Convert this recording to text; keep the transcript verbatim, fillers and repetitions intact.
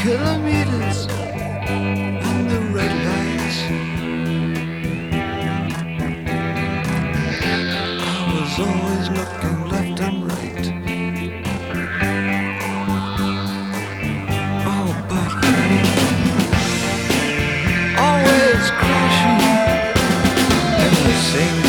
kilometers in the red lights. I was always looking left and right. Oh, but always crashing in the same